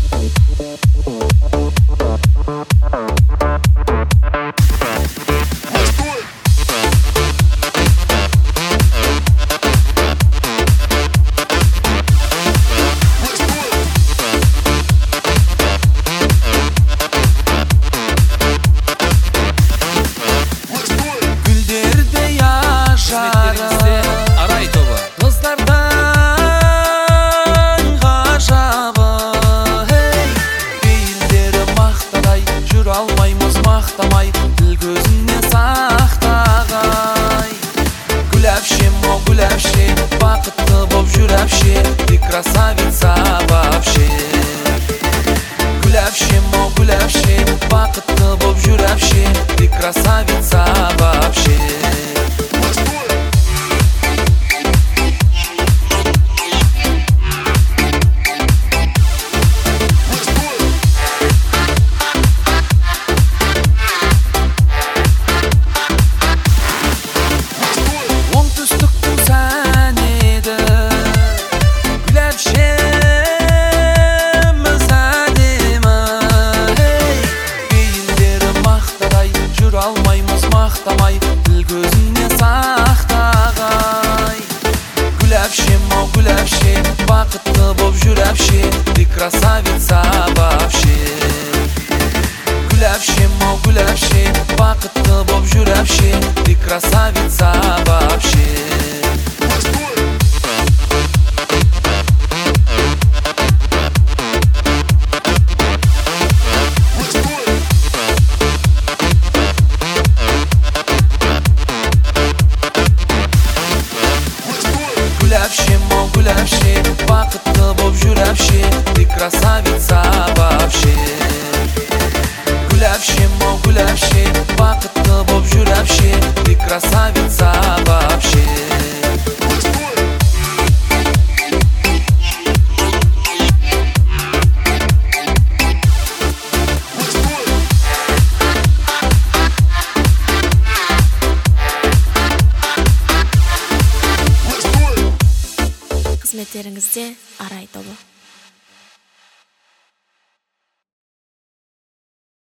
Мақтамай, тіл көзіне сақтағай. Гүл әпше, мо гүл әпше, бақытты боп жүр әпше, ты красавица вообще. Гүл әпше, мо гүл әпше, бақытты боп жүр әпше, ты красавица вообще. Мақтамай, тіл көзіне сақтағай. Гүл әпше, мо гүл әпше, бақытты боп жүр әпше, ты красавица вообще. Гүл әпше, мо гүл әпше, бақытты боп жүр әпше, ты красавица вообще. Гүл әпше, мо гүл әпше, бақытты боп жүр әпше, ты красавица вообще. Гүл әпше, мо гүл әпше, бақытты боп жүр әпше, ты красавица вообще. Қызметтеріңізде Арай тобы.